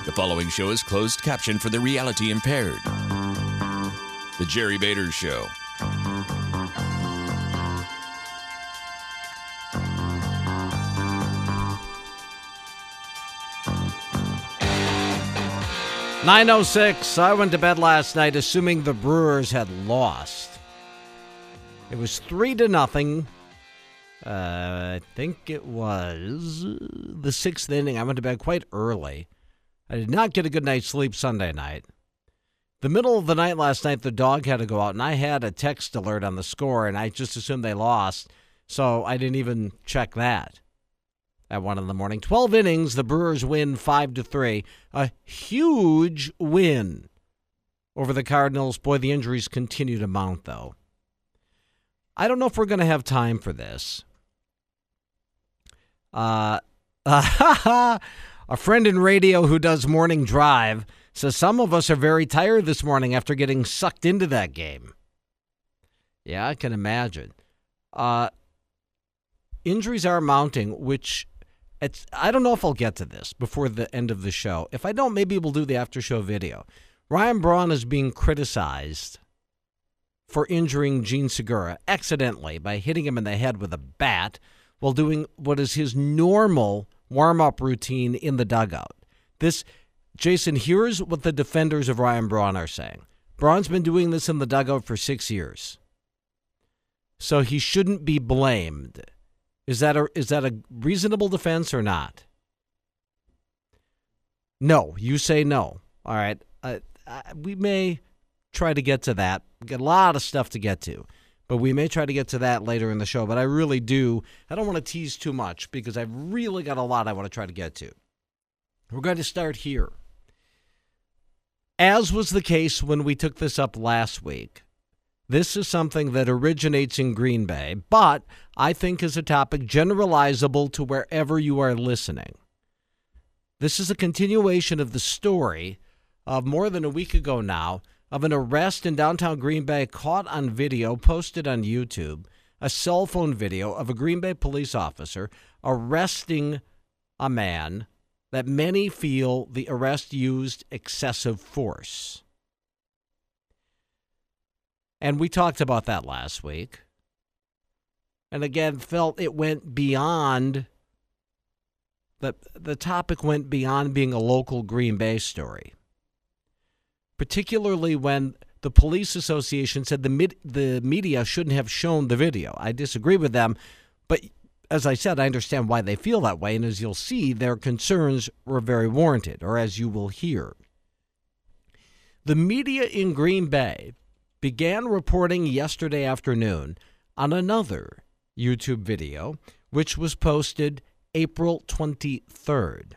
The following show is closed caption for the reality impaired. The Jerry Bader Show. "9:06. I went to bed last night assuming the Brewers had lost. It was 3-0. I think it was the 6th inning. I went to bed quite early. I did not get a good night's sleep Sunday night. The middle of the night last night, the dog had to go out, and I had a text alert on the score, and I just assumed they lost, so I didn't even check that at 1 in the morning. 12 innings, the Brewers win 5-3. A huge win over the Cardinals. Boy, the injuries continue to mount, though. I don't know if we're going to have time for this. A friend in radio who does morning drive says some of us are very tired this morning after getting sucked into that game. Yeah, I can imagine. Injuries are mounting, which I don't know if I'll get to this before the end of the show. If I don't, maybe we'll do the after show video. Ryan Braun is being criticized for injuring Gene Segura accidentally by hitting him in the head with a bat while doing what is his normal warm-up routine in the dugout. Jason, here's what the defenders of Ryan Braun are saying. Braun's been doing this in the dugout for 6 years, so he shouldn't be blamed. Is that a reasonable defense or not? No, you say no. All right, we may try to get to that. We've got a lot of stuff to get to, but we may try to get to that later in the show. But I don't want to tease too much because I've really got a lot I want to try to get to. We're going to start here. As was the case when we took this up last week, this is something that originates in Green Bay, but I think is a topic generalizable to wherever you are listening. This is a continuation of the story of more than a week ago now of an arrest in downtown Green Bay caught on video, posted on YouTube, a cell phone video of a Green Bay police officer arresting a man that many feel the arrest used excessive force. And we talked about that last week. And again, felt it went beyond, the topic went beyond being a local Green Bay story. Particularly when the police association said the media shouldn't have shown the video. I disagree with them, but as I said, I understand why they feel that way, and as you'll see, their concerns were very warranted, or as you will hear. The media in Green Bay began reporting yesterday afternoon on another YouTube video, which was posted April 23rd.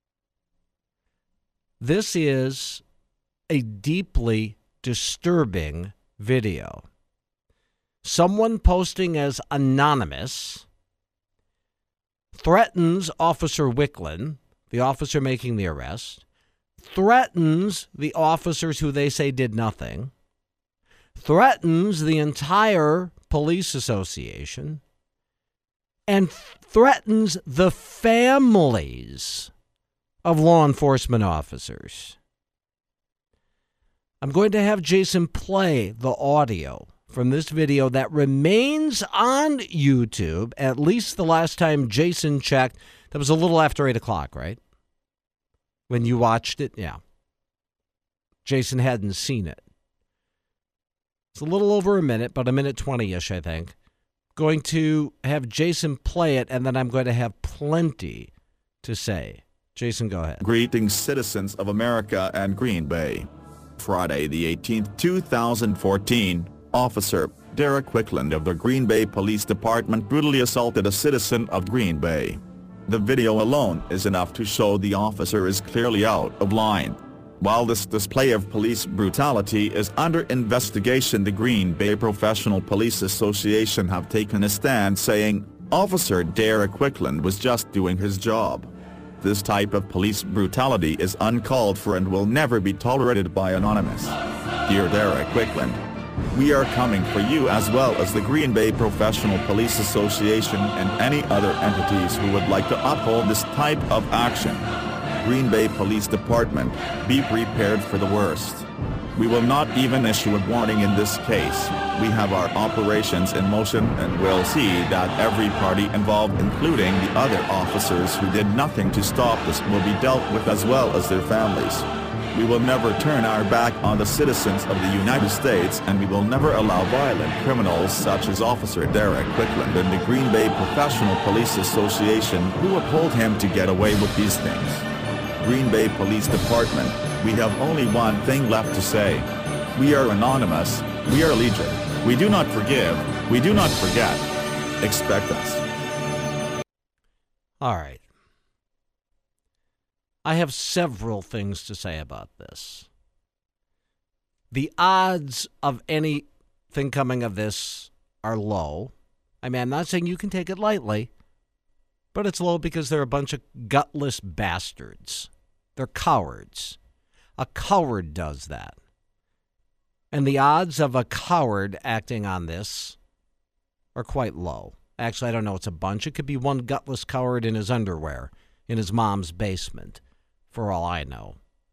This is a deeply disturbing video. Someone posting as anonymous threatens Officer Wicklund, the officer making the arrest, threatens the officers who they say did nothing, threatens the entire police association, and threatens the families of law enforcement officers. I'm going to have Jason play the audio from this video that remains on YouTube, at least the last time Jason checked. That was a little after 8 o'clock, right? When you watched it? Yeah. Jason hadn't seen it. It's a little over a minute, but a minute 20-ish, I think. Going to have Jason play it, and then I'm going to have plenty to say. Jason, go ahead. Greetings, citizens of America and Green Bay. Friday the 18th, 2014, Officer Derek Wicklund of the Green Bay Police Department brutally assaulted a citizen of Green Bay. The video alone is enough to show the officer is clearly out of line. While this display of police brutality is under investigation, the Green Bay Professional Police Association have taken a stand saying, Officer Derek Wicklund was just doing his job. This type of police brutality is uncalled for and will never be tolerated by Anonymous. Dear Derek Wicklund, we are coming for you as well as the Green Bay Professional Police Association and any other entities who would like to uphold this type of action. Green Bay Police Department, be prepared for the worst. We will not even issue a warning in this case. We have our operations in motion and will see that every party involved, including the other officers who did nothing to stop this, will be dealt with as well as their families. We will never turn our back on the citizens of the United States, and we will never allow violent criminals such as Officer Derek Quickland and the Green Bay Professional Police Association who uphold him to get away with these things. Green Bay Police Department, we have only one thing left to say. We are anonymous, we are legion. We do not forgive, we do not forget. Expect us. All right. I have several things to say about this. The odds of anything coming of this are low. I mean, I'm not saying you can take it lightly, but it's low because they're a bunch of gutless bastards. They're cowards. A coward does that. And the odds of a coward acting on this are quite low. Actually, I don't know. It's a bunch. It could be one gutless coward in his underwear in his mom's basement, for all I know.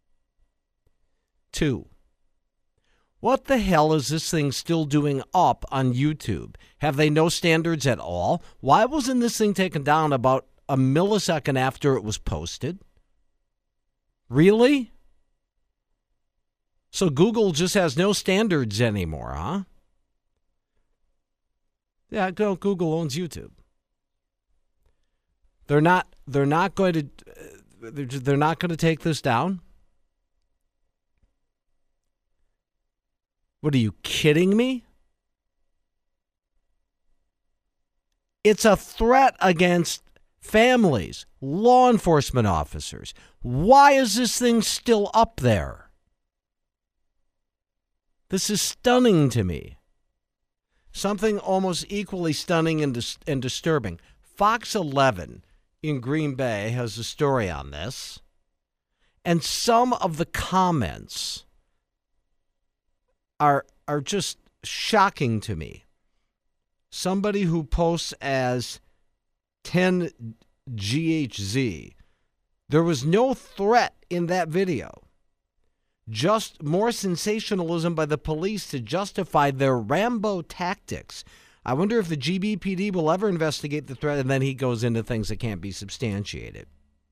2, what the hell is this thing still doing up on YouTube? Have they no standards at all? Why wasn't this thing taken down about a millisecond after it was posted? Really? So Google just has no standards anymore, huh? Yeah, Google owns YouTube. They're not going to take this down? What, are you kidding me? It's a threat against families, law enforcement officers. Why is this thing still up there? This is stunning to me. Something almost equally stunning and disturbing. Fox 11 in Green Bay has a story on this, and some of the comments are just shocking to me. Somebody who posts as 10GHZ, there was no threat in that video. Just more sensationalism by the police to justify their Rambo tactics. I wonder if the GBPD will ever investigate the threat, and then he goes into things that can't be substantiated.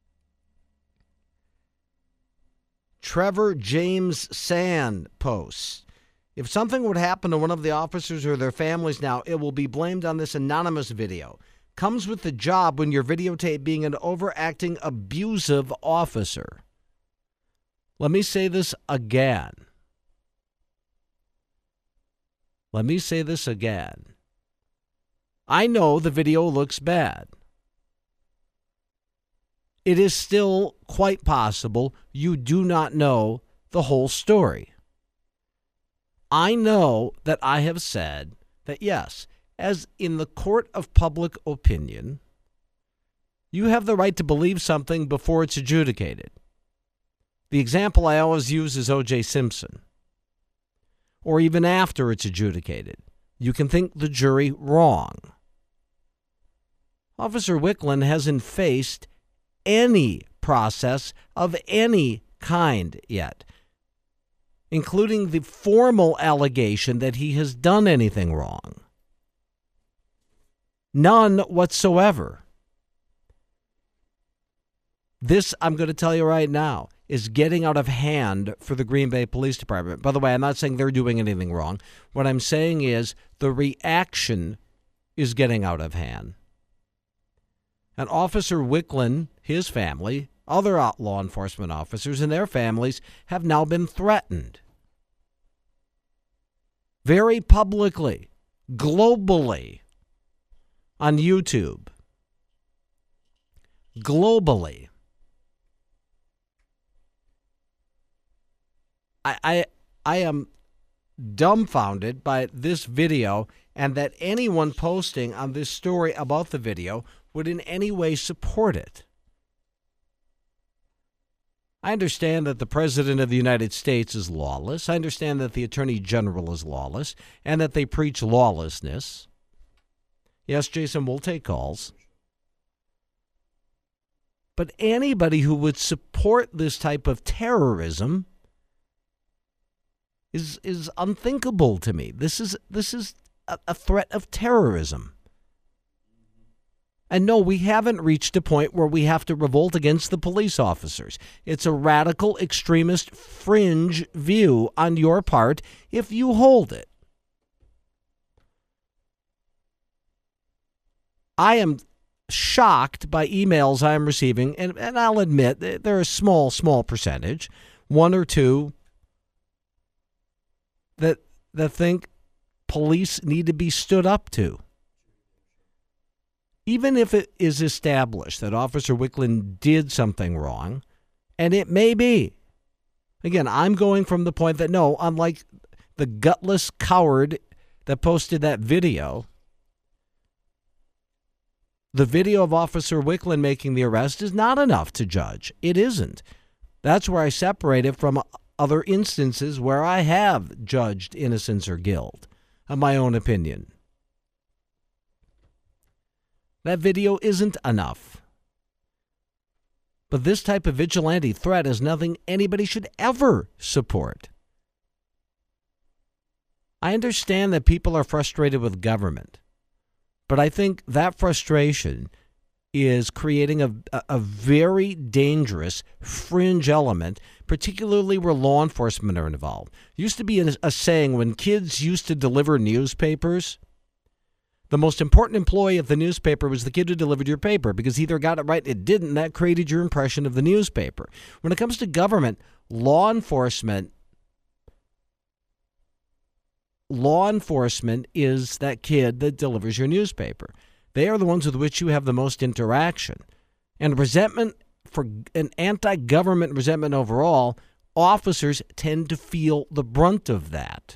Trevor James Sand posts, if something would happen to one of the officers or their families now, it will be blamed on this anonymous video. Comes with the job when you're videotaped being an overacting, abusive officer. Let me say this again. I know the video looks bad. It is still quite possible you do not know the whole story. I know that I have said that, yes, as in the court of public opinion, you have the right to believe something before it's adjudicated. The example I always use is O.J. Simpson. Or even after it's adjudicated. You can think the jury wrong. Officer Wickland hasn't faced any process of any kind yet, including the formal allegation that he has done anything wrong. None whatsoever. This, I'm going to tell you right now, is getting out of hand for the Green Bay Police Department. By the way, I'm not saying they're doing anything wrong. What I'm saying is the reaction is getting out of hand. And Officer Wickland, his family, other law enforcement officers and their families have now been threatened. Very publicly, globally, on YouTube. Globally. I am dumbfounded by this video and that anyone posting on this story about the video would in any way support it. I understand that the President of the United States is lawless. I understand that the Attorney General is lawless and that they preach lawlessness. Yes, Jason, we'll take calls. But anybody who would support this type of terrorism is unthinkable to me. This is a threat of terrorism. And no, we haven't reached a point where we have to revolt against the police officers. It's a radical, extremist, fringe view on your part if you hold it. I am shocked by emails I'm receiving, and I'll admit they're a small percentage, one or two, that think police need to be stood up to. Even if it is established that Officer Wicklund did something wrong, and it may be. Again, I'm going from the point that no, unlike the gutless coward that posted that video, the video of Officer Wicklund making the arrest is not enough to judge. It isn't. That's where I separate it from other instances where I have judged innocence or guilt of my own opinion. That video isn't enough. But this type of vigilante threat is nothing anybody should ever support. I understand that people are frustrated with government, but I think that frustration is creating a very dangerous fringe element, particularly where law enforcement are involved. There used to be a saying when kids used to deliver newspapers, the most important employee of the newspaper was the kid who delivered your paper, because he either got it right or it didn't. That created your impression of the newspaper. When it comes to government, law enforcement is that kid that delivers your newspaper. They are the ones with which you have the most interaction. And resentment, for an anti-government resentment overall, officers tend to feel the brunt of that.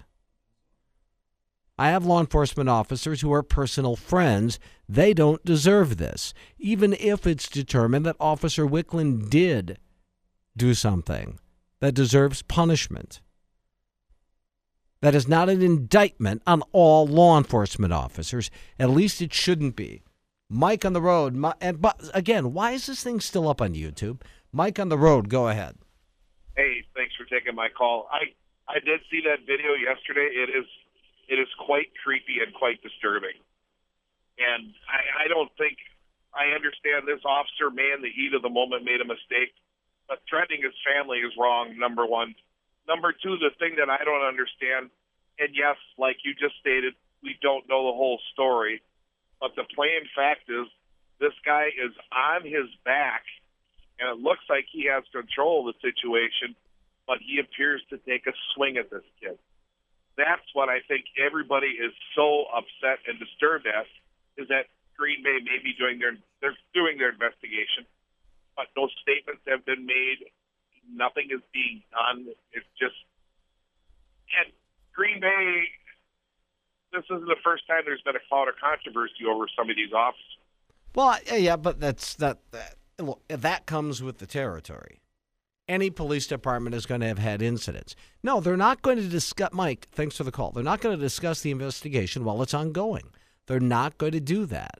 I have law enforcement officers who are personal friends. They don't deserve this, even if it's determined that Officer Wicklund did do something that deserves punishment. That is not an indictment on all law enforcement officers. At least it shouldn't be. Mike on the road. But again, why is this thing still up on YouTube? Mike on the road, go ahead. Hey, thanks for taking my call. I did see that video yesterday. It is quite creepy and quite disturbing. And I don't think, I understand this officer may in the heat of the moment made a mistake, but threatening his family is wrong, number one. Number two, the thing that I don't understand, and yes, like you just stated, we don't know the whole story, but the plain fact is this guy is on his back, and it looks like he has control of the situation, but he appears to take a swing at this kid. That's what I think everybody is so upset and disturbed at, is that Green Bay may be doing their investigation, but no statements have been made. Nothing is being done. It's just, and Green Bay, this isn't the first time there's been a cloud of controversy over some of these officers. Well, yeah, but look, that comes with the territory. Any police department is going to have had incidents. No, they're not going to discuss, Mike, thanks for the call. They're not going to discuss the investigation while it's ongoing. They're not going to do that.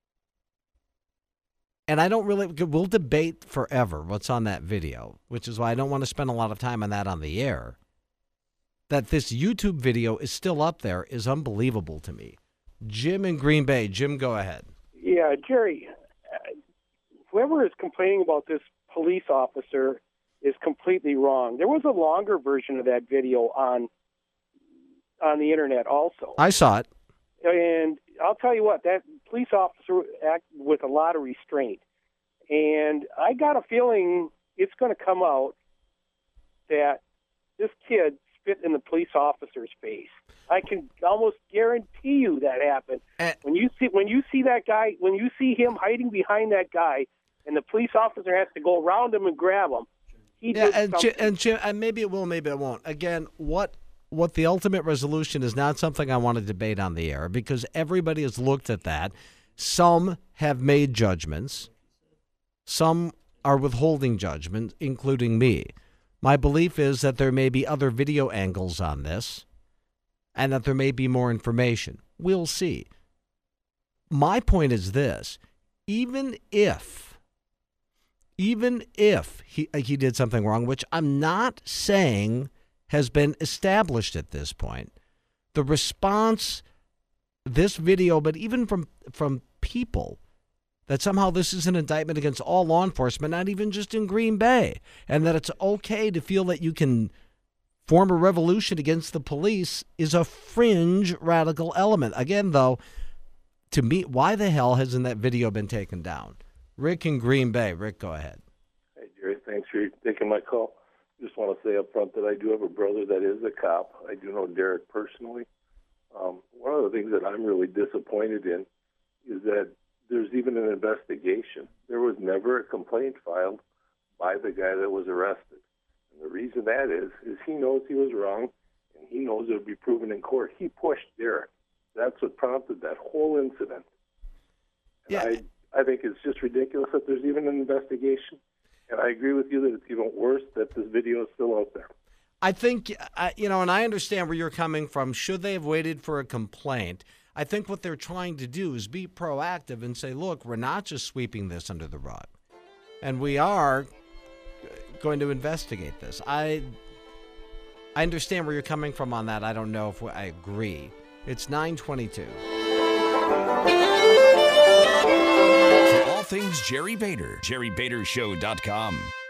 And I don't really, we'll debate forever what's on that video, which is why I don't want to spend a lot of time on that on the air. That this YouTube video is still up there is unbelievable to me. Jim in Green Bay. Jim, go ahead. Yeah, Jerry, whoever is complaining about this police officer is completely wrong. There was a longer version of that video on the internet also. I saw it. And I'll tell you what, that police officer acted with a lot of restraint. And I got a feeling it's going to come out that this kid spit in the police officer's face. I can almost guarantee you that happened. When you see that guy, when you see him hiding behind that guy, and the police officer has to go around him and grab him, and maybe it will, maybe it won't. Again, what the ultimate resolution is not something I want to debate on the air, because everybody has looked at that. Some have made judgments. Some are withholding judgment, including me. My belief is that there may be other video angles on this and that there may be more information. We'll see. My point is this. Even if even if he did something wrong, which I'm not saying has been established at this point, the response, this video, but even from people, that somehow this is an indictment against all law enforcement, not even just in Green Bay, and that it's okay to feel that you can form a revolution against the police is a fringe radical element. Again, though, to me, why the hell hasn't that video been taken down? Rick in Green Bay. Rick, go ahead. Hey, Jerry, thanks for taking my call. Just want to say up front that I do have a brother that is a cop. I do know Derek personally. One of the things that I'm really disappointed in is that there's even an investigation. There was never a complaint filed by the guy that was arrested. And the reason that is he knows he was wrong, and he knows it would be proven in court. He pushed Derek. That's what prompted that whole incident. And Yeah. I think it's just ridiculous that there's even an investigation. And I agree with you that it's even worse that this video is still out there. I think, and I understand where you're coming from. Should they have waited for a complaint? I think what they're trying to do is be proactive and say, look, we're not just sweeping this under the rug, and we are going to investigate this. I understand where you're coming from on that. I don't know if I agree. It's 9:22. For all things Jerry Bader, JerryBaderShow.com.